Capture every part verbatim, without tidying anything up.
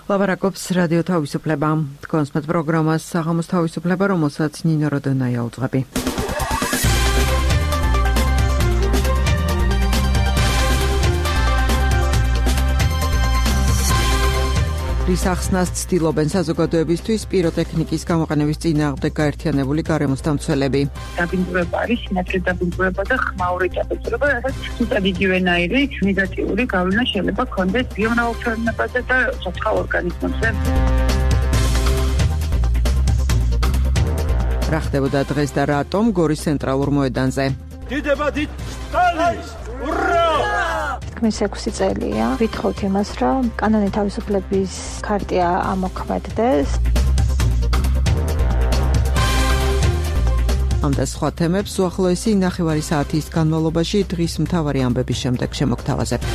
ლაბარაკობს რადიო თავისუფლება. თქვენს მეტ პროგრამას საღამოს თავისუფლება, რომელსაც ნინო როდონაია უძღვები. რის ახსნას ცდილობენ საზოგადოებისთვის პიროტექნიკის გამოყენების წინააღმდეგ გაერთიანებული გარემოსდამცველები. დაბინძურება არის სინათლის დაბინძურება და ხმაური დაბინძურება, რასაც ზუსტად იგივენაირი ნეგატიური გავლენა შეიძლება ჰქონდეს ბიომრავალფეროვნებაზე და საცხო ორგანიზმებზე. რა ხდებოდა დღეს და რატომ გორის ცენტრალურ მოედანზე? დიდება დიდ სტალინის! ურა! თქმის ექვსი წელია. ვითხოვთ იმას, რომ კანონი თავისუფლების ქარტია ამოქმედდეს. ამ და სხვა თემებს უახლოესი ნახევარი საათის განმავლობაში დღის მთავარი ამბების შემდეგ შემოგთავაზებთ.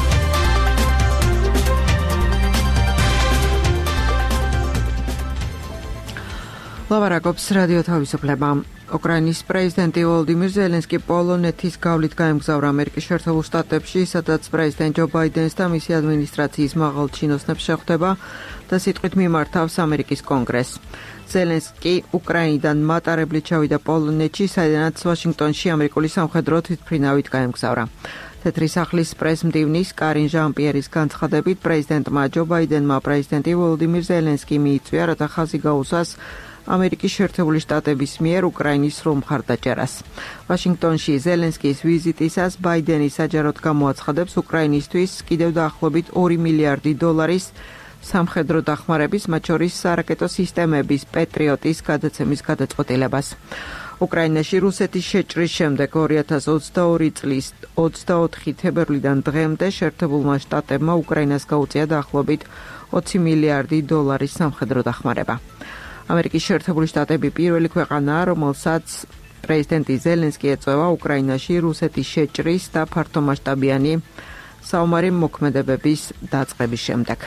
ლაბარაკობს რადიო თავისუფლება. უკრაინის პრეზიდენტი ვოლოდიმირ ზელენსკი პოლონეთის გავლით გაემგზავრა ამერიკის შეერთებულ შტატებში, სადაც პრეზიდენტ ჯო ბაიდენს და მისი ადმინისტრაციის მაღალ ჩინოსნებს შეხვდება და სიტყვით მიმართავს ამერიკის კონგრესს. ზელენსკი უკრაინიდან მატარებლით ჩავიდა პოლონეთში, საიდანაც ვაშინგტონში ამერიკული სამხედრო თვითმფრინავით გაემგზავრა. თეთრი სახლის პრეს-მდივნის კარინ ჟან-პიერის განცხადებით, პრეზიდენტმა ჯო ბაიდენმა პრეზიდენტი ვოლოდიმირ ზელენსკი მიიწვია, რათა ხაზი გაუსვას ამერიკის შეერთებული შტატების მიერ უკრაინის სრულ მხარდაჭერას. ვაშინგტონში ზელენსკის ვიზიტისას ბაიდენი საჯაროდ გამოაცხადებს უკრაინისთვის კიდევ დაახლოებით ორი მილიარდი დოლარის სამხედრო დახმარების, მათ შორის სარაკეტო სისტემების პეტრიოტის გადაცემის გადაწყვეტილებას. უკრაინაში რუსეთის შეჭრის შემდეგ ორი ათას ოცდაორი წლის ოცდაოთხი თებერვლიდან დღემდე შეერთებულმა შტატებმა უკრაინას გაუწია დაახლოებით ოცი მილიარდი დოლარის სამხედრო დახმარება. ამერიკის შეერთებული შტატები პირველი ქვეყანაა, რომელსაც პრეზიდენტი ზელენსკი ეწევა უკრაინაში რუსეთის შეჭრის და ფართომასშტაბიანი საომარი მოქმედებების დაწყების შემდეგ.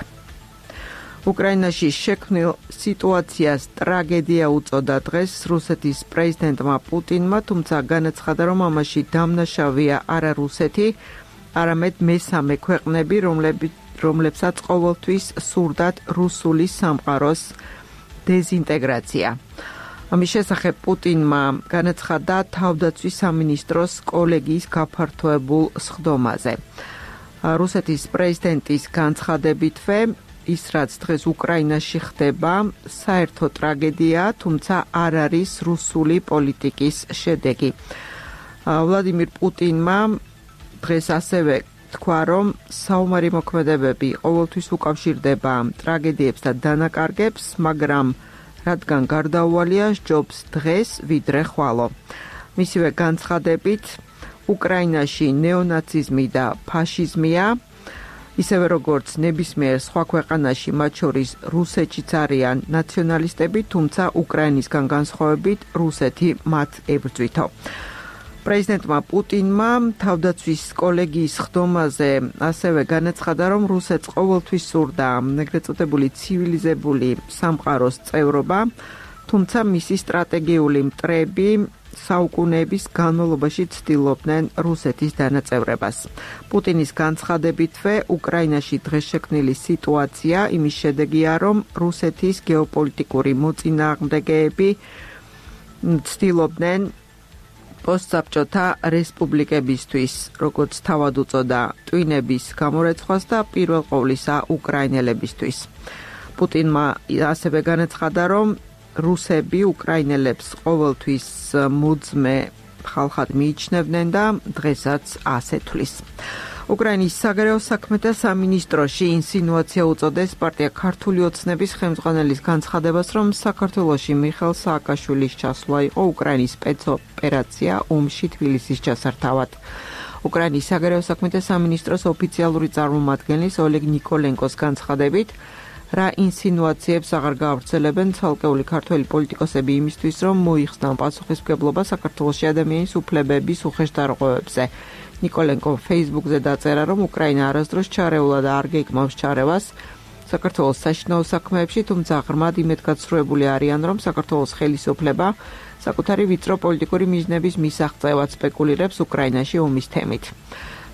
უკრაინაში შექმნილ სიტუაციას ტრაგედია უწოდა დღეს რუსეთის პრეზიდენტმა პუტინმა, თუმცა განაცხადა, რომ ამაში დამნაშავეა არა რუსეთი, არამედ მესამე ქვეყნები, რომლებსაც ყოველთვის სურდათ რუსული სამყაროს დეზინტეგრაცია. ამის შესახებ პუტინმა განაცხადა თავდაცვის სამინისტროს კოლეგიის გაფართოებულ სხდომაზე. რუსეთის პრეზიდენტის განცხადებითვე, ის რაც დღეს უკრაინაში ხდება, საერთო ტრაგედია, თუმცა არ არის რუსული პოლიტიკის შედეგი. ვლადიმირ პუტინმა დღეს ასევე თქვა, რომ საომარი მოქმედებები ყოველთვის უკავშირდება ტრაგედიებს და დანაკარგებს, მაგრამ რადგან გარდაუვალია სჯობს დღეს ვიდრე ხვალო. მისივე განცხადებით, უკრაინაში ნეონაციზმი და ფაშიზმია, ისევე როგორც ნებისმიერ სხვა ქვეყანაში, მათ შორის რუსეთშიც არიან ნაციონალისტები, თუმცა უკრაინისგან განსხვავებით რუსეთი მათ ებრძვითო. პრეზიდენტმა პუტინმა თავდაცვის კოლეგიის სხდომაზე ასევე განაცხადა, რომ რუსეთს ყოველთვის სურდა ეგრეთ წოდებული ცივილიზებული სამყაროს წევრობა, თუმცა მისი სტრატეგიული მტრები საუკუნეების განმავლობაში ცდილობდნენ რუსეთის დანაწევრებას. პუტინის განცხადებითვე, უკრაინაში დღეს შექმნილი სიტუაცია იმის შედეგია, რომ რუსეთის გეოპოლიტიკური მოწინააღმდეგეები ცდილობდნენ პოსტსაბჭოთა რესპუბლიკებისთვის, როგორც თავად უწოდა, ტვინების გამორეცხვას და პირველ ყოვლისა უკრაინელებისთვის. პუტინმა ასევე განაცხადა, რომ რუსები უკრაინელებს ყოველთვის მოძმე ხალხად მიიჩნევდნენ და დღესაც ასე თვლის. უკრაინის საგარეო საქმეთა სამინისტროში ინსინუაცია უწოდეს პარტია ქართული ოცნების ხელმძღვანელის განცხადებას, რომ საქართველოში მიხეილ სააკაშვილის ჩასვლა იყო უკრაინის სპეცოპერაცია ომში თბილისის ჩასართავად. უკრაინის საგარეო საქმეთა სამინისტროს ოფიციალური წარმომადგენლის ოლეგ ნიკოლენკოს განცხადებით, რა ინსინუაციებს აღარ გაავრცელებენ ცალკეული ქართველი პოლიტიკოსები იმისთვის, რომ მოიხსნან პასუხისმგებლობა საქართველოში ადამიანის უფლებების უხეშდარღვევებზე. ნიკოლენკო Facebook-ზე დაწერა, რომ უკრაინა არასდროს ჩარეულა და არ გეკმავს ჩარევას საქართველოს საშინაო საქმეებში, თუმცა ღრმად იმედგაცრუებული არიან, რომ საქართველოს ხელისუფლება საკუთარი ვიწრო პოლიტიკური მიზნების მისაღწევად სპეკულირებს უკრაინაში ომის თემით.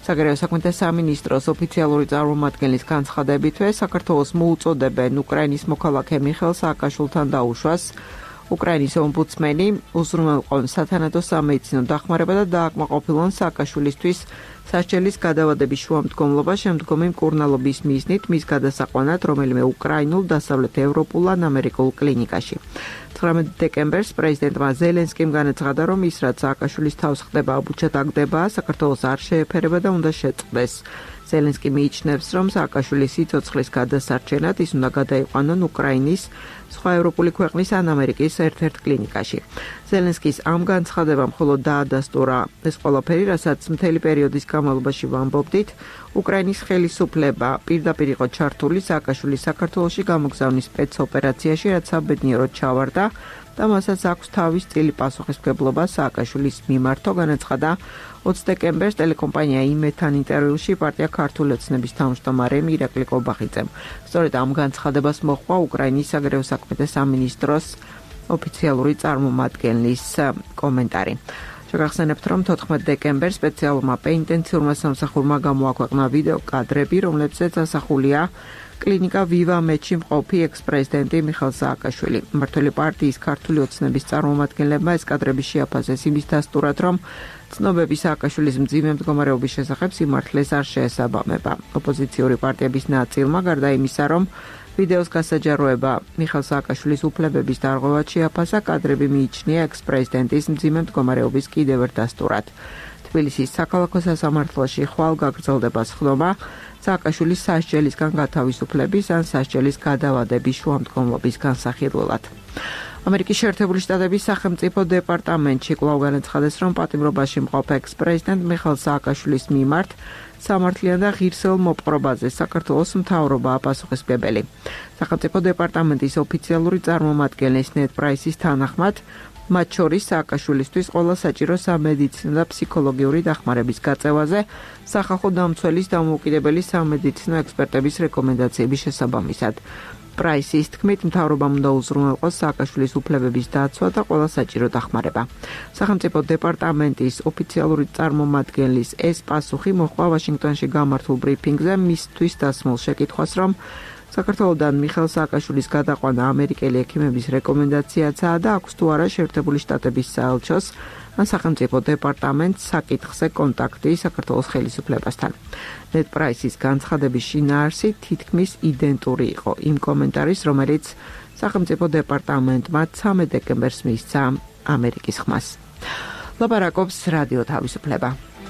საგარეო საქმეთა სამინისტროს ოფიციალური წარმომადგენლის განცხადებითვე საქართველოს მოუწოდებენ უკრაინის მოქალაქე მიხეილ სააკაშვილთან დაუშვას უკრაინის ომბუდსმენი უზრუნველყონ სათანადო სამედიცინო დახმარება და დააკმაყოფილონ სააკაშვილისთვის სასჯელის გადავადების შუამდგომლობა შემდგომი მკურნალობის მიზნით მის გადასაყვანად რომელიმე უკრაინულ დასავლეთ ევროპულ ან ამერიკულ კლინიკაში. ცხრამეტ დეკემბერს პრეზიდენტმა ზელენსკიმ განაცხადა, რომ ის რაც სააკაშვილის თავს ხდება აბუჩად აგდება, საქართველოს არ შეეფერება და უნდა შეწყდეს. ზელენსკი მიიჩნევს, რომ სააკაშვილის სიცოცხლის გადასარჩენად ის უნდა გადაიყვანონ უკრაინის, სხვა ევროპული ქვეყნის ან ამერიკის ერთ-ერთ კლინიკაში. ზელენსკის ამ განცხადებამ მხოლოდ დაადასტურა ეს ყველაფერი, რასაც მთელი პერიოდის განმავლობაში ვამბობდით, უკრაინის ხელისუფლება პირდაპირ იყო ჩართული სააკაშვილის საქართველოში გამოგზავნის სპეცოპერაციაში, რაც საბედნიეროდ ჩავარდა და მასაც აქვს თავის წილი პასუხისმგებლობა სააკაშვილის მიმართო, განაცხადა ოცი დეკემბერს ტელეკომპანია იმედთან ინტერვიუში პარტია ქართული ოცნების თავმჯდომარე ირაკლი კობახიძემ. სწორედ ამ განცხადებას მოჰყვა უკრაინის საგარეო საქმეთა სამინისტროს ოფიციალური წარმომადგენლის კომენტარი. შეგახსენებთ, რომ თოთხმეტ დეკემბერს სპეციალურმა პენიტენციურმა სამსახურმა გამოაქვეყნა ვიდეო კადრები, რომლებზეც ასახულია კლინიკა ვივა მედში მყოფი ექს-პრეზიდენტი მიხეილ სააკაშვილი. მმართველი პარტიის ქართული ოცნების წარმომადგენლებმა ეს კადრები შეაფასეს იმის დასტურად, რომ ცნობები სააკაშვილის მძიმე მდგომარეობის შესახებ სიმართლეს არ შეესაბამება. ოპოზიციური პარტიების ნაწილმა გარდა იმისა, რომ ვიდეოს გასაჯაროება მიხეილ სააკაშვილის უფლებების დარღვევად შეაფასა, კადრები მიიჩნია ექს-პრეზიდენტის მძიმე მდგომარეობის კიდევ ერთ დასტურად. თბილისის საქალაქო სასამართლოში ხვალ გაგრძელდება სხდომა სააკაშვილის სასჯელისგან გათავისუფლების ან სასჯელის გადავადების შუამდგომლობის განსახილველად. ამერიკის შეერთებული შტატების სახელმწიფო დეპარტამენტში კვლავ განაცხადეს, რომ პატიმრობაში მყოფ ექს-პრეზიდენტ მიხეილ სააკაშვილის მიმართ სამართლიან და ღირსეულ მოპყრობაზე საქართველოს მთავრობაა პასუხისმგებელი. სახელმწიფო დეპარტამენტის ოფიციალური წარმომადგენლის ნედ პრაისის თანახმად, მათ შორის სააკაშვილისთვის ყველა საჭირო სამედიცინო და ფსიქოლოგიური დახმარების გაწევაზე სახალხო დამცველის დამოუკიდებელი სამედიცინო ექსპერტების რეკომენდაციების შესაბამისად. პრაისის თქმით, მთავრობამ უნდა უზრუნველყოს სააკაშვილის უფლებების დაცვა და ყველა საჭირო დახმარება. სახელმწიფო დეპარტამენტის ოფიციალური წარმომადგენლის ეს პასუხი მოჰყვა ვაშინგტონში გამართულ ბრიფინგზე მისთვის დასმულ შეკითხვას, რომ საქართველოდან მიხეილ სააკაშვილის გადაყვანა ამერიკელი ექიმების რეკომენდაციაცაა და აქვს თუ არა შეერთებული შტატების საელჩოს ან სახელმწიფო დეპარტამენტს საკითხზე კონტაქტი საქართველოს ხელისუფლებასთან. ნედ პრაისის განცხადების შინაარსი თითქმის იდენტური იყო იმ კომენტარის, რომელიც სახელმწიფო დეპარტამენტმა ცამეტ დეკემბერს მისცა ამერიკის ხმას. ლაპარაკობს რადიო თავისუფლება.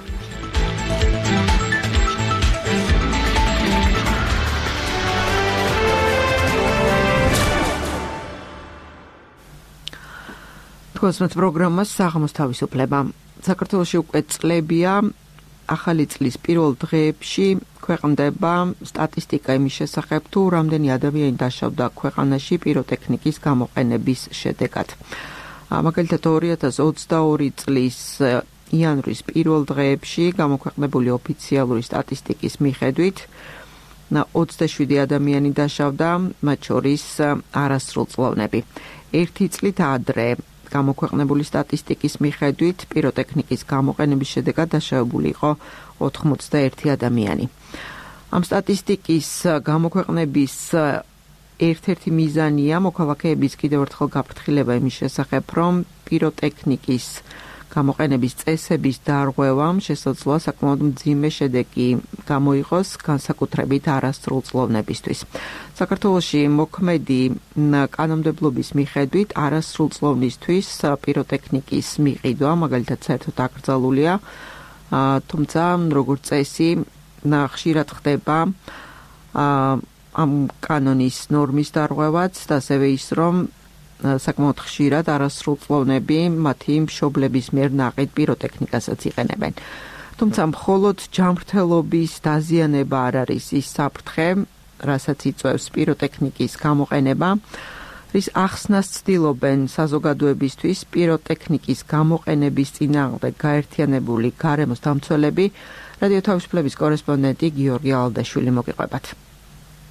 თქოსმეთ პროგრამას საღამოს თავისუფლება. საქართველოში უკვე წლებია ახალი წლის პირველ დღეებში ქვეყნდება სტატისტიკა იმის შესახებ, თუ რამდენი ადამიანი დაშავდა ქვეყანაში პიროტექნიკის გამოყენების შედეგად. მაგალითად ორი ათას ოცდაორი წლის იანვრის პირველ დღეებში გამოქვეყნებული ოფიციალური სტატისტიკის მიხედვით ოცდაშვიდი ადამიანი დაშავდა, მათ შორის არასრულწლოვნები. ერთი წლით ადრე გამოქვეყნებული სტატისტიკის მიხედვით პიროტექნიკის გამოყენების შედეგად დაშავებული იყო ოთხმოცდაერთი ადამიანი. ამ სტატისტიკის გამოქვეყნების ერთ-ერთი მიზანია მოქალაქეების კიდევ ერთხელ გაფრთხილება იმის შესახებ, რომ პიროტექნიკის გამოყენების წესების დარღვევამ შესაძლოა საკმაოდ მძიმე შედეგი გამოიღოს განსაკუთრებით არასრულწლოვნებისთვის. საქართველოში მოქმედი კანონმდებლობის მიხედვით არასრულწლოვნისთვის პიროტექნიკის მიყიდვა მაგალითად საერთოდ აკრძალულია, თუმცა როგორც წესი ხშირად ხდება ამ კანონის ნორმის დარღვევაც და ასევე ის, რომ საკმაოდ ხშირად არასრულწლოვნები მათი მშობლების მიერ ნაყიდ პიროტექნიკასაც იყენებენ. თუმცა მხოლოდ ჯანმრთელობის დაზიანება არ არის ის საფრთხე, რასაც იწვევს პიროტექნიკის გამოყენება, რის ახსნას ცდილობენ საზოგადოებისთვის პიროტექნიკის გამოყენების წინააღმდეგ გაერთიანებული გარემოს დამცველები. რადიო თავისუფლების კორესპონდენტი გიორგი ალდაშვილი მოგიყვებათ.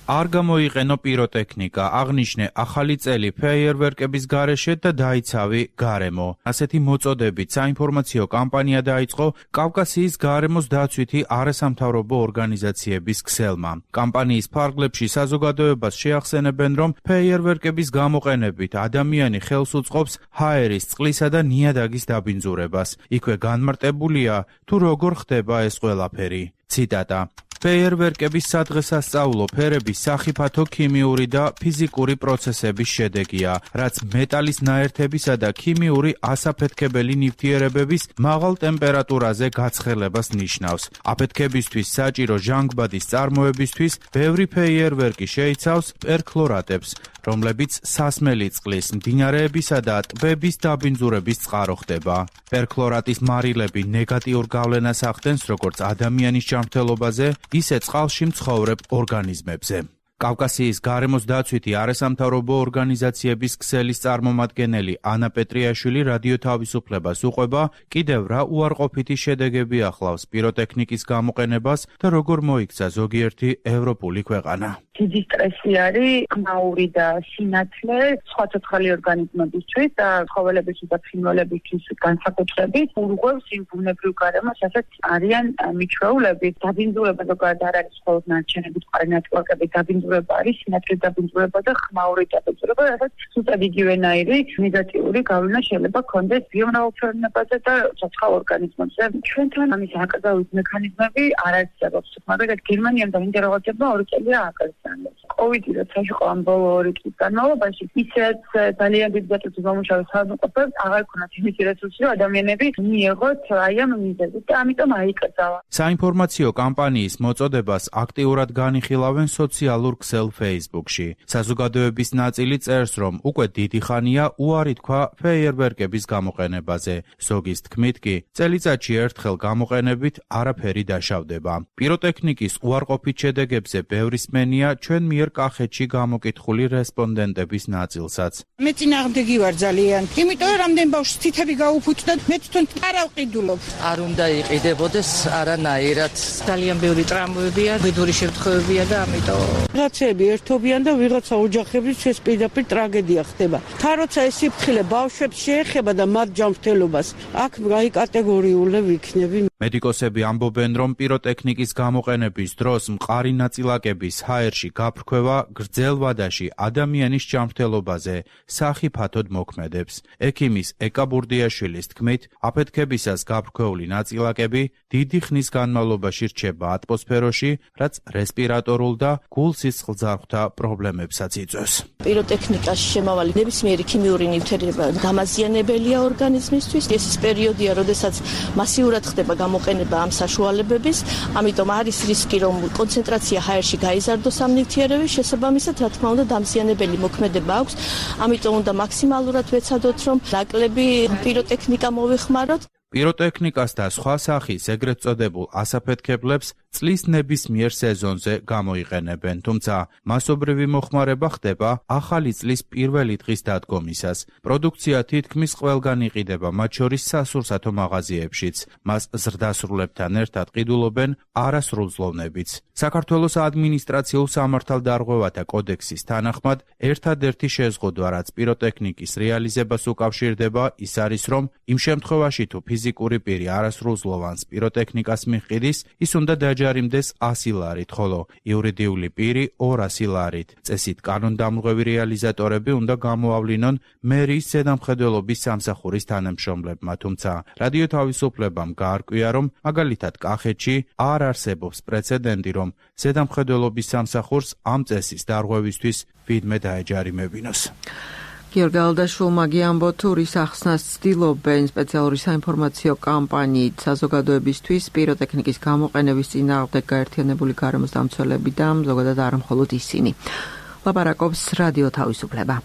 არ გამოიყენო პიროტექნიკა, აღნიშნე ახალი წელი ფეიერვერკების გარეშე და დაიცავი გარემო. ასეთი მოწოდებით საინფორმაციო კამპანია დაიწყო კავკასიის გარემოს დაცვითი არასამთავრობო ორგანიზაციების ქსელმა. კამპანიის ფარგლებში საზოგადოებას შეახსენებენ, რომ ფეიერვერკების გამოყენებით ადამიანი ხელს უწყობს ჰაერის, წყლისა და ნიადაგის დაბინძურებას. იქვე განმარტებულია, თუ როგორ ხდება ეს ყველაფერი. ციტატა. ფეიერვერკების სადღესასწაულო ფერების სახიფათო ქიმიური და ფიზიკური პროცესების შედეგია, რაც მეტალის ნაერთებისა და ქიმიური ასაფეთქებელი ნივთიერებების მაღალ ტემპერატურაზე გაცხელებას ნიშნავს. აფეთქებისთვის საჭირო ჟანგბადის წარმოებისთვის ბევრი ფეიერვერკი შეიცავს პერქლორატებს, რომლებიც სასმელი წყლის, მდინარეებისა და ტბების დაბინძურების წყარო ხდება. პერქლორატის მარილები ნეგატიურ გავლენას ახდენს როგორც ადამიანის ჯანმრთელობაზე, ისე წყალში მცხოვრებ ორგანიზმებზე. კავკასიის გარემოს დაცვითი არასამთავრობო ორგანიზაციების ქსელის წარმომადგენელი ანა პეტრიაშვილი რადიო თავისუფლებას უყვება, კიდევ რა უარყოფითი შედეგები ახლავს პიროტექნიკის გამოყენებას და როგორ მოიქცა ზოგიერთი ევროპული ქვეყანა. დიდი სტრესი არის ყმაური და სინათლე სხვა ცოცხალი ორგანიზმებისთვის და ცხოველებისთვის და ფრინველებისთვის განსაკუთრებით ურღვევს იმ ბუნებრივ გარემოს, სადაც არიან მიჩვეულები. დაბინძურება ზოგადად არ არის მხოლოდ ნარჩენების მყარი ნეტვორკების დაბინძურება, არის სინათლის დაბინძურება და ხმაური დაბინძურება, რასაც ზუსტად იგივენაირი ნეგატიური გავლენა შეიძლება ჰქონდეს ბიომრავალფეროვნებაზე და ცოცხალ ორგანიზმებზე. ჩვენთან ამის აკრძალვის მექანიზმები არ არსებობს. მაგალითად, გერმანიამ და ნიდერლანდებმა ორი წელია აკრძალეს. კოვიდი როცა იყო ამ ბოლო ორი წლის განმავლობაში, ისედაც ძალიან დიდი დაწესების გამომშავების ხელმოწერებს აღარ ქონათ იმის რესურსი, რომ ადამიანები მიიღოთ აი ამ მიზეზით და ამიტომ აიკრძალა. საინფორმაციო კამპანიის მოწოდებას აქტიურად განიხილავენ სოციალურ ქსელ Facebook-ში. საზოგადოების ნაწილი წერს, რომ უკვე დიდი ხანია უარი თქვა ფეიერვერკების გამოყენებაზე. ზოგის თქმით კი, წელიწადში ერთხელ გამოყენებით არაფერი დაშავდება. პიროტექნიკის უარყოფით შედეგებზე ბევრი სმენია ჩვენ მიერ კახეთში გამოკითხული რესპონდენტების ნაწილსაც. მე წინააღმდეგი ვარ ძალიან, იმიტომ რომ რამდენ ბავშვს თითები გაუფუჭდა, მე თვითონ არ ავყიდულობ. არ უნდა იყიდებოდეს არანაირად. ძალიან ბევრი ტრამვებია, ბედური შემთხვევებია და ამიტომ რაღაცები ერთობიან და ვიღაცა ოჯახების ეს პირდაპირ ტრაგედია ხდება. თან როცა ეს სიფრთხილე ბავშვებს შეეხება და მათ ჯანმრთელობას, აქ რაი კატეგორიული ვიქნები. მედიკოსები ამბობენ, რომ პიროტექნიკის გამოყენების დროს მყარი ნაწილაკების ჰაერში გაფრქვევა გრძელ ვადაში ადამიანის ჯანმრთელობაზე სახიფათოდ მოქმედებს. ექიმის ეკა ბურდიაშვილის თქმით, აფეთქებისას გაფრქვეული ნაწილაკები დიდი ხნის განმავლობაში რჩება ატმოსფეროში, რაც რესპირატორულ და გულ-სისხლძარღვთა პრობლემებსაც იწვევს. პიროტექნიკაში შემავალი ნებისმიერი ქიმიური ნივთიერება დამაზიანებელია ორგანიზმისთვის. ეს ის პერიოდია, როდესაც მასიურად ხდება გამოყენება ამ საშუალებების, ამიტომ არის რისკი, რომ კონცენტრაცია ჰაერში გაიზარდოს ამ ნივთიერების შესაბამისად, რა თქმა უნდა, დამზიანებელი მოქმედება აქვს. ამიტომ უნდა მაქსიმალურად ვეცადოთ, რომ ნაკლები პიროტექნიკა მოვიხმაროთ. პიროტექნიკას და სხვა სახის ეგრეთ წოდებულ ასაფეთქებლებს წლის ნებისმიერ სეზონზე გამოიყენებენ, თუმცა მასობრივი მოხმარება ხდება ახალი წლის პირველი დღის დადგომისას. პროდუქცია თითქმის ყველგან იყიდება, მათ შორის სასურსათო მაღაზიებშიც. მას ზრდასრულებთან ერთად ყიდულობენ არასრულძლოვნებიც. საქართველოს ადმინისტრაციულ სამართალდარღვევათა კოდექსის თანახმად, ერთადერთი შეზღუდვა, რაც პიროტექნიკის რეალიზებას უკავშირდება, ის არის, რომ იმ შემთხვევაში თუ ფიზიკური პირი არასრულძლოვანს პიროტექნიკას მიჰყიდის, ის უნდა დაჯარიმდეს ასი ლარით, ხოლო იურიდიული პირი ორასი ლარით. წესით კანონდამღვევი რეალიზატორები უნდა გამოავლინონ მერიის ზედამხედველობის სამსახურის თანამშრომლებმა, თუმცა რადიო თავისუფლებამ გაარკვია, რომ მაგალითად კახეთში არ არსებობს პრეცედენტი, რომ ზედამხედველობის სამსახურს ამ წესის დარღვევისთვის ვინმე დაეჯარიმებინოს. გიორგი ალდაშვილმა გიამბო, თუ რის ახსნას ცდილობენ სპეციალური საინფორმაციო კამპანიით საზოგადოებისთვის პიროტექნიკის გამოყენების წინააღმდეგ გაერთიანებული გარემოს დამცველები და ზოგადად არ მხოლოდ ისინი. ლაპარაკობს რადიო თავისუფლება.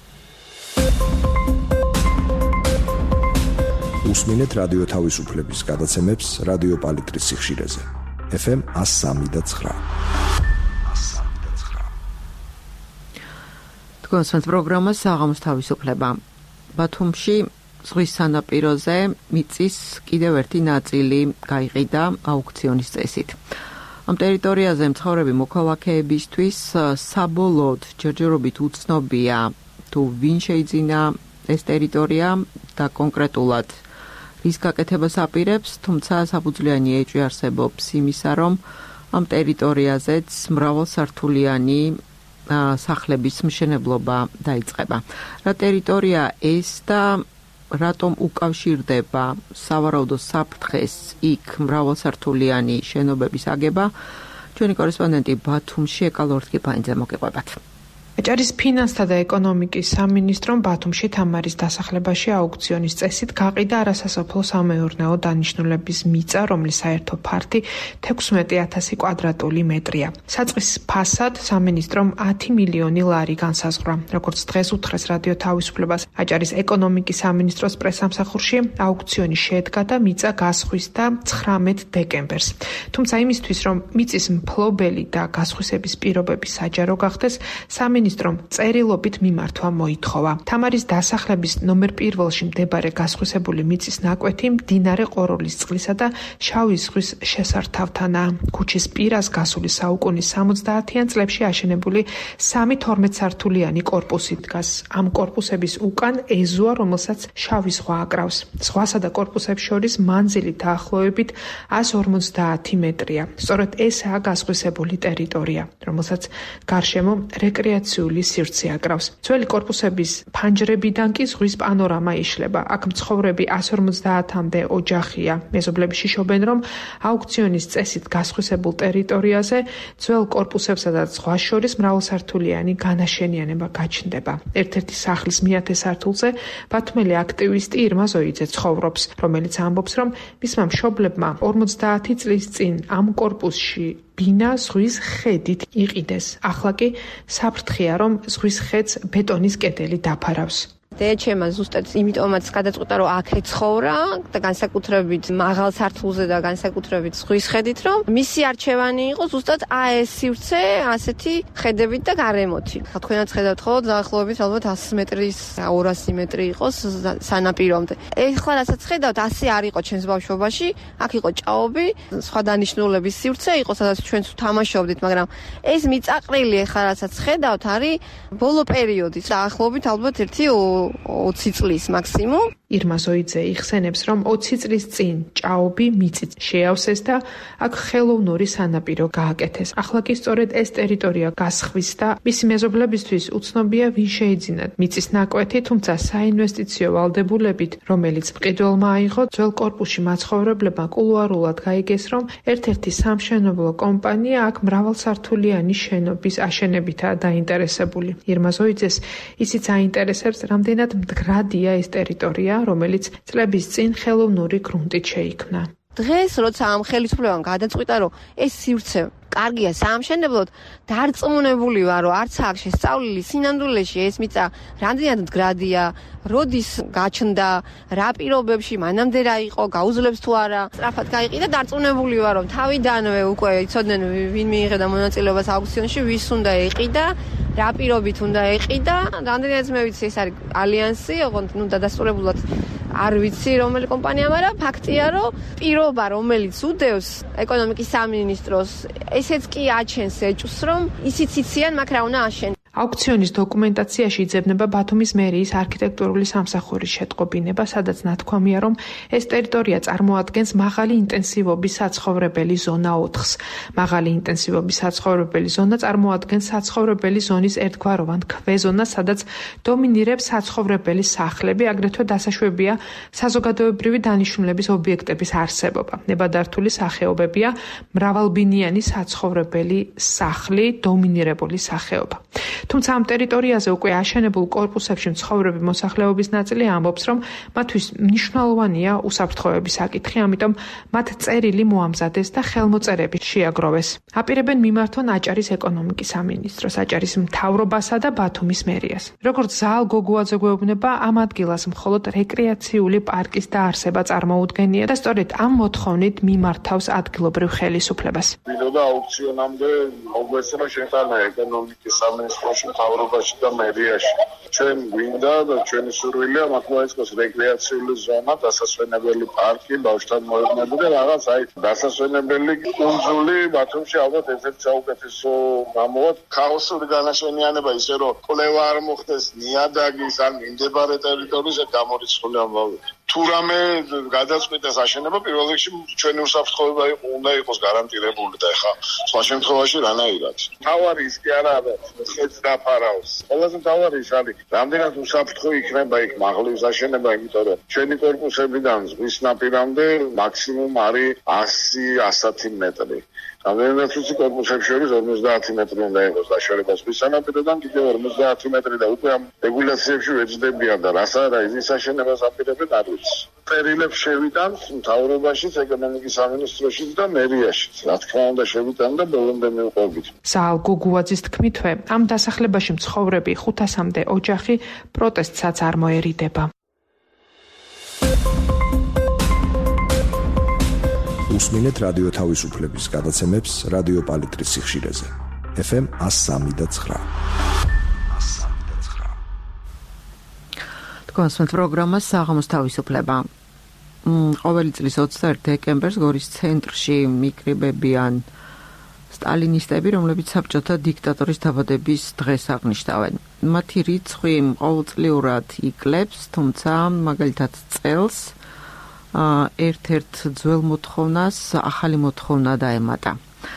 უსმინეთ რადიო თავისუფლების გადაცემებს რადიო პალიტრის სიხშირეზე. ეფ ემ one oh three და nine. გონსვენთ პროგრამა საღამოს თავისუფლება. ბათუმში ზღვის სანაპიროზე მიწის კიდევ ერთი ნაწილი გაიყიდა აუქციონის წესით. ამ ტერიტორიაზე მცხოვრები მოქალაქეებისთვის საბოლოოდ ჯერჯერობით უცნობია თუ ვინ შეიძინა ეს ტერიტორია და კონკრეტულად რის გაკეთებას აპირებს, თუმცა საფუძვლიანი ეჭვი არსებობს იმისა, რომ ამ ტერიტორიაზეც მრავალსართულიანი სახლების მშენებლობა დაიწყება. რა ტერიტორია ეს და რატომ უკავშირდება სავარაუდო საფრთხეს იქ მრავალსართულიანი შენობების აგება? ჩვენი კორესპონდენტი ბათუმში ეკალორთკიფანიძე მოგიყვებათ. აჭარის ფინანსთა და ეკონომიკის სამინისტრომ ბათუმში თამარის დასახლებაში აუქციონის წესით გაყიდა არასასოფლო სამეურნეო დანიშნულების მიწა, რომლის საერთო ფართი თექვსმეტი ათასი კვადრატული მეტრია. საწყის ფასად სამინისტრომ ათი მილიონი ლარი განსაზღვრა. როგორც დღეს უთხრეს რადიო თავისუფლებას, აჭარის ეკონომიკის სამინისტროს პრესამსახურში აუქციონი შედგა და მიწა გასხვისდა ცხრამეტ დეკემბერს. თუმცა იმისთვის, რომ მიწის მფლობელი და გასხვისების პირობები საჯარო გახდეს, სამინისტრომ წერილობით მიმართვა მოითხოვა. თამარის დასახლების ნომერ პირველში მდებარე გასხვისებული მიწის ნაკვეთი მდინარე ყოროლის წყლისა და შავი ზღვის შესართავთანაა. ქუჩის პირას გასული საუკუნის სამოცდაათიან წლებში აშენებული სამი თორმეტსართულიანი კორპუსი დგას. ამ კორპუსების უკან ეზოა, რომელსაც შავი ზღვა აკრავს. ზღვასა და კორპუსებს შორის მანძილი დაახლოებით ას ორმოცდაათი მეტრია. სწორედ ესაა გასხვისებული ტერიტორია, რომელსაც გარშემო რეკრეაციული სივრცე აკრავს. ძველი კორპუსების ფანჯრებიდან კი ზღვის პანორამა იშლება. აქ მცხოვრები ას ორმოცდაათამდე ოჯახია. მეზობლები შიშობენ, რომ აუქციონის წესით გასხვისებულ ტერიტორიაზე ძველ კორპუსებსა და ზღვას შორის მრავალსართულიანი განაშენიანება გაჩნდება. ერთ-ერთი სახლის მეათე სართულზე ბათუმელი აქტივისტი ირმა ზოიძე ცხოვრობს, რომელიც ამბობს, რომ მისმა მშობლებმა ორმოცდაათი წლის წინ ამ კორპუსში ბინა ზღვის ხედით იყიდეს. ახლა კი საფრთხეა, რომ ზღვის ხედს ბეტონის კედელი დაფარავს. დედაჩემმა ზუსტად იმიტომაც გადაწყვიტა, რომ აქ ეცხოვრა და განსაკუთრებით მაღალ სართულზე და განსაკუთრებით ზღვის ხედით, რომ მისი არჩევანი იყო ზუსტად აი ეს სივრცე ასეთი ხედებით და გარემოთი. თქვენაც ხედავთ ხო, დაახლოებით ალბათ ათი მეტრის, ორასი მეტრი იყოს სანაპირომდე. ეხლა რასაც ხედავთ, ასე არ იყო ჩვენს ბავშვობაში, აქ იყო ჭაობი, სხვა დანიშნულების სივრცე იყო, სადაც ჩვენც თამაშობდით, მაგრამ ეს მიწაყრილი ეხლა რასაც ხედავთ, არის ბოლო პერიოდის, დაახლოებით ალბათ ერთი ოცი წლის მაქსიმუმ. ირმა ზოიძე იხსენებს, რომ ოცი წლის წინ ჭაობი მიწით შეავსეს და აქ ხელოვნური სანაპირო გააკეთეს. ახლა კი სწორედ ეს ტერიტორია გასხვის და მისი მეზობლებისთვის უცნობია ვინ შეიძინა მიწის ნაკვეთი, თუმცა საინვესტიციო ვალდებულებით, რომელიც მყიდველმა აიღო, ძველ კორპუსში მაცხოვრებლებმა კულუარულად გაიგეს, რომ ერთ-ერთი სამშენებლო კომპანია აქ მრავალსართულიანი შენობის აშენებითაა დაინტერესებული. ირმა ზოიძეს ისიც აინტერესებს, რამდენად მდგრადია ეს ტერიტორია, რომელიც წლების წინ ხელოვნური გრუნტით შეიქმნა. დღეს როცა ამ ხელისუფლებამ გადაწყვიტა, რომ ეს სივრცე კარგია საამშენებლოდ, დარწმუნებული ვარ, რომ არც აქ შესწავლილი სინამდვილეში ეს მიწა რამდენად მდგრადია, როდის გაჩნდა, რა პირობებში, მანამდე რა იყო, გაუძლებს თუ არა. სწრაფად გაიყიდა, დარწმუნებული ვარ, რომ თავიდანვე უკვე იცოდნენ ვინ მიიღებდა მონაწილეობას აუქციონში, ვის უნდა ეყიდა, რა პირობით უნდა ეყიდა. რამდენადაც მე ვიცი, ეს არის ალიანსი, ოღონდ ნუ დადასტურებულად არ ვიცი რომელი კომპანია, მაგრამ ფაქტია, რომ პირობა, რომელიც უდევს ეკონომიკის სამინისტროს, ესეც კი აჩენს ეჭვს, რომ ისიც იციან, მაგ რა უნდა აშენონ. აუქციონის დოკუმენტაციაში იძებნება ბათუმის მერიის არქიტექტურული სამსახურის შეტყობინება, სადაც ნათქვამია, რომ ეს ტერიტორია წარმოადგენს მაღალი ინტენსივობის საცხოვრებელი ზონა ოთხს. მაღალი ინტენსივობის საცხოვრებელი ზონა წარმოადგენს საცხოვრებელი ზონის ერთგვაროვან ქვეზონას, სადაც დომინირებს საცხოვრებელი სახლები, აგრეთვე დასაშვებია საზოგადოებრივი დანიშნულების ობიექტების არსებობა. ნებადართული სახეობებია მრავალბინიანი საცხოვრებელი სახლი, დომინირებული სახეობა. თუმცა ამ ტერიტორიაზე უკვე აშენებულ კორპუსებში მცხოვრები მოსახლეობის ნაწილი ამბობს, რომ მათთვის მნიშვნელოვანია უსაფრთხოების საკითხი, ამიტომ მათ წერილი მოამზადეს და ხელმოწერები შეაგროვეს. აპირებენ მიმართონ აჭარის ეკონომიკის სამინისტროს, აჭარის მთავრობასა და ბათუმის მერიას. როგორც ზაალ გოგუაძე გვეუბნება, ამ ადგილას მხოლოდ რეკრეაციული პარკის დაარსება წარმოუდგენია და სწორედ ამ მოთხოვნით მიმართავს ადგილობრივ ხელისუფლებას. ვინოდა აუქციონამდე მოგვეცემა შეტანა ეკონომიკის სამინისტროში ქვეყანაში, მთავრობაში და მერიაში. ჩვენ გვინდა და ჩვენი სურვილია მათ მოეწყოს რეკრეაციული ზონა, დასასვენებელი პარკი, ბავშვთა მოედნები და რაღაც აი დასასვენებელი კუნძული ბათუმში ალბათ ერთ-ერთი საუკეთესო გამოვა. ქაოსური განაშენიანება ისე რომ კვლევა არ მოხდეს ნიადაგის ან მიმდებარე ტერიტორიაზე გამორიცხული ამბავი. თუ რამე გადაწყვეტეს აშენება, პირველ რიგში ჩვენი უსაფრთხოება უნდა იყოს გარანტირებული და ეხა სხვა შემთხვევაში რანაირად. თავარი ის კი არა, ხეც დაფარავს. ყველაზე თავარი ის არის, რამდენად უსაფრთხო იქნება იქ მაღლის აშენება, იმიტომ რომ ჩვენი კორპუსებიდან ზღვის ნაპირამდე მაქსიმუმ არის ასი ასათი მეტრი. რამდენად უცი კორპუსებს შორის ორმოცდაათი მეტრი უნდა იყოს დაშორება ზღვის სანაპიროდან, კიდევ ორმოცდაათი მეტრი და უკვე ამ რეგულაციებში ვეძებიან და რას არა ის აშენებას აპირებენ არ ვიცი. წერილებს შევიტანთ მთავრობაშიც, ეკონომიკის სამინისტროშიც და მერიაშიც. რა თქმა უნდა შევიტანთ და ბოლომდე მივყვებით. საალ გუგუაძის თქმითვე, ამ დასახლებაში მცხოვრები ხუთასამდე ოჯახი პროტესტსაც არ მოერიდება. უსმინეთ რადიო თავისუფლების გადაცემებს რადიო პალიტრის სიხშირეზე. ეფ ემ one oh three და nine. თქვენს პროგრამა საღამოს თავისუფლება. ყოველი წლის ოცდაერთი დეკემბერს გორის ცენტრში მიკრიბებიან სტალინისტები, რომლებიც საბჭოთა დიქტატორის დაბადების დღეს აღნიშნავენ. მათი რიცხვი ყოველწლიურად იკლებს, თუმცა მაგალითად წელს ერთ-ერთ ძველ მოთხოვნას ახალი მოთხოვნა დაემატა.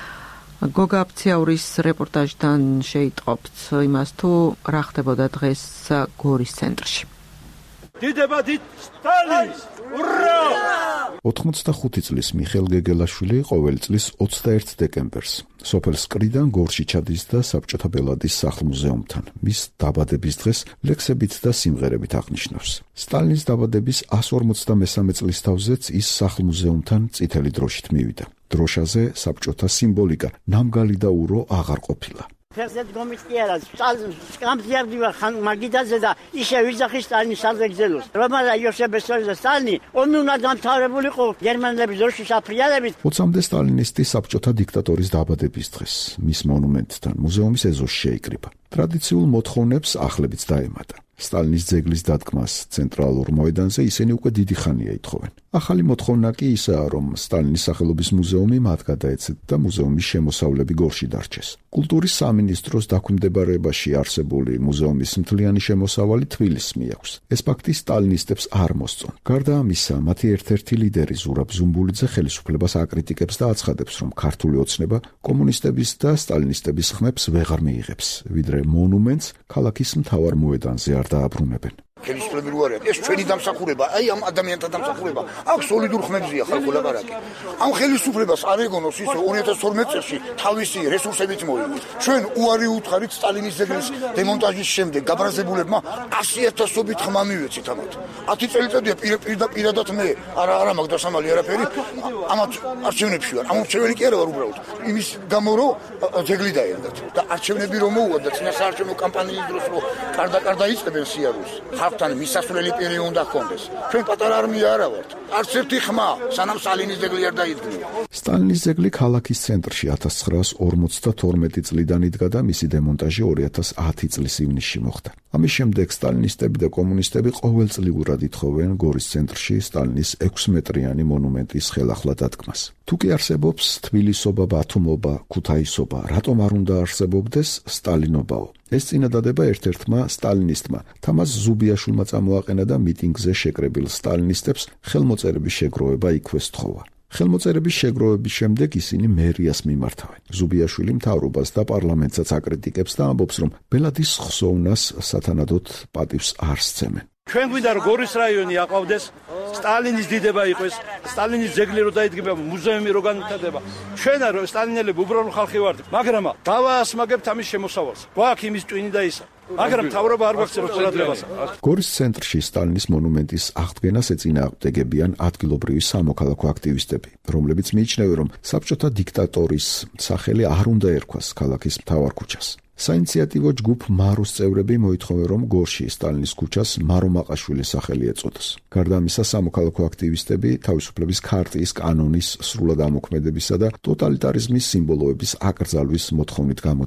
გოგა აფციაურის რეპორტაჟიდან შეიტყობთ იმას, თუ რა ხდებოდა დღეს გორის ცენტრში. დიდებადით სტალინს! ურა! ოთხმოცდახუთი წლის მიხეილ გეგელაშვილი ყოველი წლის ოცდაერთი დეკემბერს სოფელ სკრიდან გორში ჩადის და საბჭოთა ბელადის სახლ-მუზეუმთან მის დაბადების დღეს ლექსებით და სიმღერებით აღნიშნავს. სტალინის დაბადების one forty-three წლის თავზეც ის სახლ-მუზეუმთან წითელი დროშით მივიდა. დროშაზე საბჭოთა სიმბოლიკა ნამგალი და ურო აღარ ყოფილა. ფერზეთ გომიწკიარა სკამზიარდი ვარ ხან მაგიდაზე და ისე ვიძახი სტალინის საგზელოს. რომალა იოსებ ბესოლიძე სტალინი ომნუნა დამთავრებულიყო გერმანელების დროშის აფრიალებით. ოცამდე სტალინისტი საბჭოთა დიქტატორის დაბადების დღეს მის მონუმენტთან მუზეუმის ეზოში შეიკრიბა. ტრადიციულ მოთხოვნებს ახლებიც დაემატა. სტალინის ძეგლის დადგმას ცენტრალურ მოედანზე ისინი უკვე დიდი ხანია ითხოვენ. ახალი მოთხოვნა კი ისაა, რომ სტალინის სახელობის მუზეუმი მათ გადაეცეთ და მუზეუმის შემოსავლები გორში დარჩეს. კულტურის სამინისტროს დაქვემდებარებაში არსებული მუზეუმის მთლიანი შემოსავალი თბილისს მიაქვს. ეს ფაქტი სტალინისტებს არ მოსწონ. გარდა ამისა, მათი ერთ-ერთი ლიდერი ზურაბ ზუმბულიძე ხელისუფლებას აკრიტიკებს და აცხადებს, რომ ქართული ოცნება კომუნისტების და სტალინისტების ხმებს ვეღარ მიიღებს, ვიდრე მონუმენტს ქალაქის მთავარ მოედანზე არ დააბრუნებენ. ხელისუფლები რო არის, ეს ჩვენი დამსახურება, აი ამ ადამიანთა დამსახურება. აქ სოლიდურ ხმებზია ხალხო ლაპარაკი. ამ ხელისუფლებას არ ეგონოს ის, რომ ორი ათას თორმეტ წელს თავისი რესურსებით მოიგო. ჩვენ უარი უთხარით სტალინის ძეგლის დემონტაჟის შემდეგ გაბრაზებულებმა ასი ათასობით ხმა მივეცით ამათ. ათი წელიწადია პირდაპირ პირადად მე არა არა მაგ დასამალი არაფერი ამათ არჩევნებში ვარ. ამ არჩევნები კი არა ვარ უბრალოდ. იმის გამო რომ ძეგლი დაერგათ და არჩევნები რომ მოუვა და წინასაარჩევნო კამპანიის დროს რომ კარდა-კარდა იწყებენ სიარულს. ხალხთან მისასვლელი პირი უნდა ჰქონდეს. ჩვენ პატარა არმია არა ვართ. არც ერთი ხმა, სანამ სტალინის ძეგლი არ დაიდგინია. სტალინის ძეგლი ქალაქის ცენტრში ათას ცხრაას ორმოცდათორმეტი წლიდან იდგა და მისი დემონტაჟი ორი ათას ათი წლის ივნისში მოხდა. ამის შემდეგ სტალინისტები და კომუნისტები ყოველწლიურად ითხოვენ გორის ცენტრში სტალინის ექვსი მეტრიანი მონუმენტის ხელახლა დადგმას. თუ კი არსებობს თბილისობა, ბათუმობა, ქუთაისობა, რატომ არ უნდა არსებობდეს სტალინობაო? ეს წინადადება ერთ-ერთმა სტალინისტმა თამაზ ზუბიაშვილმა წამოაყენა და მიტინგზე შეკრებილ სტალინისტებს ხელმოწერების შეგროვება იქვე სთხოვა. ხელმოწერების შეგროვების შემდეგ ისინი მერიას მიმართავენ. ზუბიაშვილი მთავრობას და პარლამენტსაც აკრიტიკებს და ამბობს, რომ ბელადის ხსოვნას სათანადოდ პატივს არ სცემენ. ჩვენ გვინდა რომ გორის რაიონი აყვავდეს, სტალინის დიდება იყოს, სტალინის ძეგლი რო დაიდგება, მუზეუმი რო განვითარდება. ჩვენ არ სტალინელები უბრალო ხალხი ვართ, მაგრამ დავაასმაგებთ ამის შემოსავალს. გვაქვს იმის ტვინი და ისა. მაგრამ თავრობა არ გვაქვს როწურადებას. გორის ცენტრში სტალინის მონუმენტის აღდგენას ეწინააღმდეგებიან ადგილობრივი სამოქალაქო აქტივისტები, რომლებიც მიიჩნევენ, რომ საბჭოთა დიქტატორის სახელი არ უნდა ერქვას ქალაქის მთავარ ქუჩას. საინიციატივო ჯგუფ მაროს წევრები მოითხოვენ, რომ გორში სტალინის ქუჩას მარო მაყაშვილის სახელი ეწოდოს. გარდა ამისა, სამოქალაქო აქტივისტები თავისუფლების ქარტიის კანონის სრულად ამოქმედებისა და ტოტალიტარიზმის სიმბოლოების აკრძალვის მოთხოვნით გამოდიან.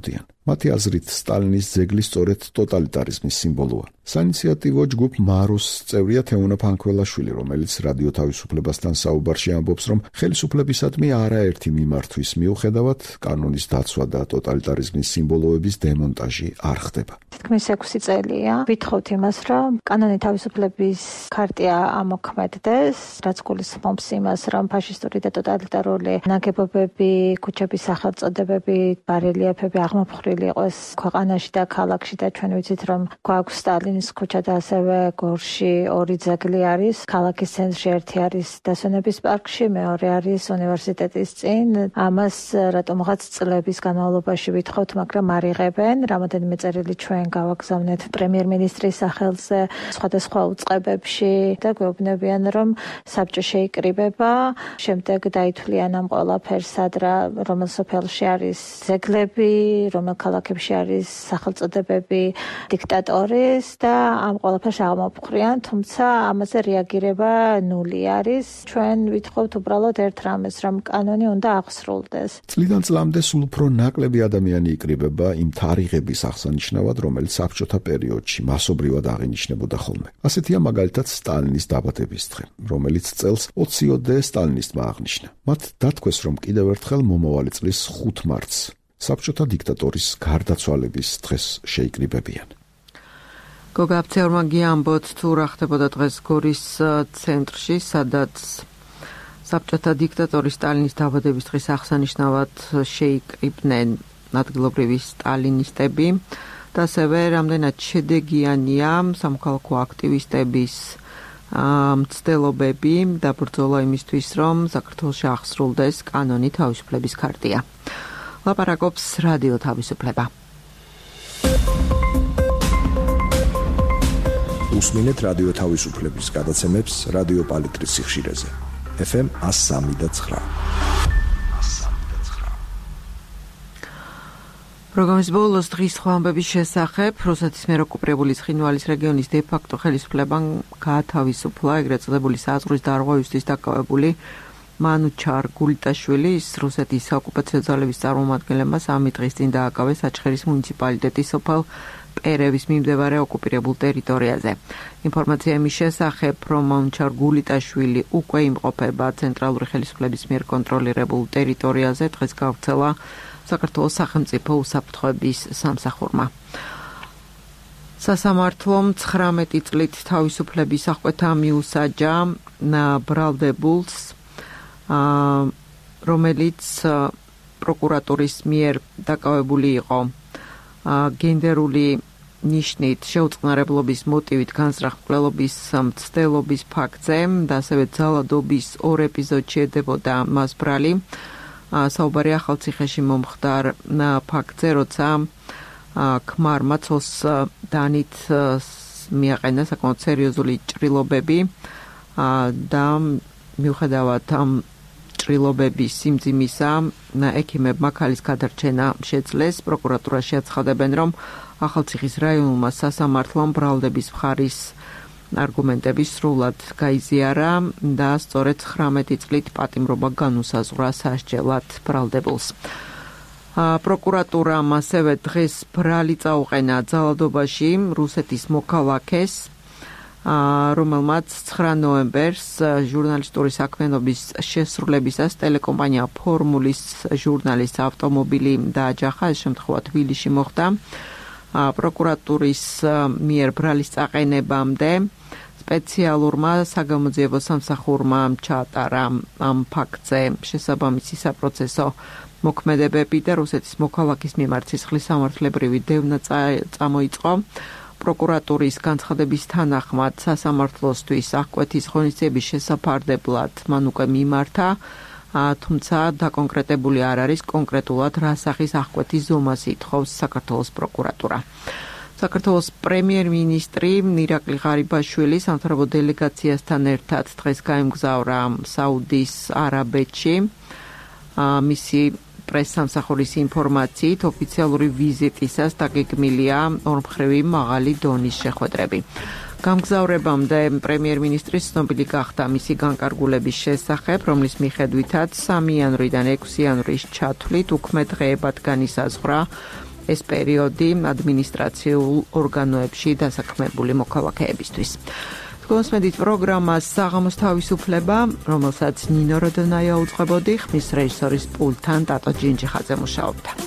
მათი აზრით, სტალინის ძეგლი სწორედ ტოტალიტარიზმის სიმბოლოა. საინიციატივო ჯგუფ მაროს წევრია თეუნა ფანქველაშვილი, რომელიც რადიო თავისუფლებასთან საუბარში ამბობს, რომ ხელისუფლებისადმი არაერთი მიმართვის მიუხედავად კანონის დაცვა და ტოტალიტარიზმის სიმბოლოების დემონტაჟი არ ხდება. თითქმის ექვსი წელია ვითხოვთ იმას, რომ კანონი თავისუფლების ქარტია ამოქმედდეს, რაც გულისხმობს იმას, რომ ფაშისტური და ტოტალიტარული ნაგებობები, ქუჩების სახელწოდებები, ბარელიეფები აღმოფხვრილი იყოს ქვეყანაში და ქალაქში და ჩვენ ვიცით, რომ გვაქვს სტალინის ქუჩა და ასევე გორში ორი ძეგლი არის. ქალაქის ცენტრში ერთი არის დასვენების პარკში, მეორე არის უნივერსიტეტის წინ. ამას რატომღაც წლების განმავლობაში ვითხოვთ, მაგრამ არ იღებენ. რამოდენიმე წერილი ჩვენ გავაგზავნეთ პრემიერ-მინისტრის სახელზე სხვადასხვა უწყებებში და გვეუბნებიან, რომ საბჭო შეიკრიბება, შემდეგ დაითვლიან ამ ყველაფერს, სადრა რომელ სოფელში არის ძეგლები, რომელ ქალაქებში არის სახელწოდებები დიქტატორის და ამ ყველაფერს აღმოფხვრიან, თუმცა ამაზე რეაგირება ნული არის. ჩვენ ვითხოვთ უბრალოდ ერთ რამეს, რომ კანონი უნდა აღსრულდეს. წლიდან წლამდე სულ უფრო ნაკლები ადამიანი იკრიბება იმ თარიღების აღსანიშნავად, რომელიც საბჭოთა პერიოდში მასობრივად აღინიშნებოდა ხოლმე. ასეთია მაგალითად სტალინის დაბადების დღე, რომელიც წელს ოციოდე სტალინისტმა აღნიშნა. მათ დათქვეს, რომ კიდევ ერთხელ მომავალი წლის ხუთ მარტს საბჭოთა დიქტატორის გარდაცვალების დღეს შეიკრიბებიან. გოგა აფცეორმა გიამბოთ თუ რა ხდებოდა დღეს გორის ცენტრში, სადაც საბჭოთა დიქტატორის სტალინის დაბადების დღის აღსანიშნავად შეიკრიბნენ ადგილობრივი სტალინისტები და ასევე რამდენად შედეგიანია სამოქალაქო აქტივისტების მცდელობები და ბრძოლა იმისთვის, რომ საქართველოში აღსრულდეს კანონი თავისუფლების ქარტია. ლაპარაკობს რადიო თავისუფლება. უსმინეთ რადიო თავისუფლების გადაცემებს რადიო პალიტრის სიხშირეზე. ეფ ემ one oh three და nine. პროგრამის ბოლოს დღის სხვა ამბების შესახებ რუსეთის მიერ ოკუპირებული ცხინვალის რეგიონის დე-ფაქტო ხელისუფლებამ გაათავისუფლა ეგრეთ წოდებული საზღვრის დარღვევისთვის დაკავებული მანუჩარ გულიტაშვილი. ის რუსეთის საოკუპაციო ძალების წარმომადგენლებმა სამი დღის წინ დააკავეს აჩხერის მუნიციპალიტეტის სოფელ პერევის მიმდებარე ოკუპირებულ ტერიტორიაზე. ინფორმაცია იმის შესახებ, რომ მანუჩარ გულიტაშვილი უკვე იმყოფება ცენტრალური ხელისუფლების მიერ კონტროლირებულ ტერიტორიაზე, დღეს გავრცელა საქართველოს სახელმწიფო უსაფრთხოების სამსახურმა. სასამართლომ ცხრამეტი წლით თავისუფლების აღკვეთა მიუსაჯა ბრალდებულს, რომელიც პროკურატურის მიერ დაკავებული იყო გენდერული ნიშნით შეუწყნარებლობის მოტივით განზრახ მკვლელობის მცდელობის ფაქტზე და ასევე ძალადობის ორ ეპიზოდში ედებოდა მას ბრალი. საუბარი ახალციხეში მომხდარ ფაქტზე, როცა ქმარმა ცოლს დანით მიაყენა საკმაოდ სერიოზული ჭრილობები და მიუხედავად ამ ჭრილობების სიმძიმისა ექიმებმა ქალის გადარჩენა შეძლეს. პროკურატურაში აცხადებენ, რომ ახალციხის რაიონულმა სასამართლომ ბრალდების მხარის არგუმენტები სრულად გაიზიარა და სწორედ ცხრამეტი წლით პატიმრობა განუსაზღვრა სასჯელად ბრალდებულს. პროკურატურამ ასევე დღეს ბრალი წაუყენა ძალადობაში რუსეთის მოქალაქეს, რომელმაც ცხრა ნოემბერს ჟურნალისტური საქმიანობის შესრულებისას ტელეკომპანია ფორმულის ჟურნალის ავტომობილი დააჯახა. ეს შემთხვევა თბილისში მოხდა. პროკურატურის მიერ ბრალის წაყენებამდე სპეციალურმა საგამოძიებო სამსახურმა ჩაატარა ამ ფაქტზე შესაბამისი საპროცესო მოქმედებები და რუსეთის მოქალაქის მიმართ სისხლის სამართლებრივი დევნა წამოიწყო. პროკურატურის განცხადების თანახმად სასამართლოსთვის აღკვეთის ღონისძიების შესაფარდებლად მან უკვე მიმართა, თუმცა დაკონკრეტებული არ არის კონკრეტულად რა სახის აღკვეთის ზომას ითხოვს საქართველოს პროკურატურა. საქართველოს პრემიერ-მინისტრი ირაკლი ღარიბაშვილი სამთავრობო დელეგაციასთან ერთად დღეს გაემგზავრა საუდის არაბეთში. მისი პრესსამსახურის ინფორმაციით ოფიციალური ვიზიტისას დაგეგმილია ორმხრივი მაღალი დონის შეხვედრები. გამგზავრებამდე პრემიერ-მინისტრის ცნობილი გახდა მისი განკარგულების შესახებ, რომლის მიხედვითაც სამი იანვრიდან ექვსი იანვრის ჩათვლით უქმე დღეებად განისაზღვრა ეს პერიოდი ადმინისტრაციულ ორგანოებში დასაქმებული მოქალაქეებისთვის. გონსმედით პროგრამას საღამოს თავისუფლება, რომელსაც ნინო როდონაია უძღვებოდი, ხმის რეჟისორის პულტთან ტატო ჯინჯიხაძე მუშაობდა.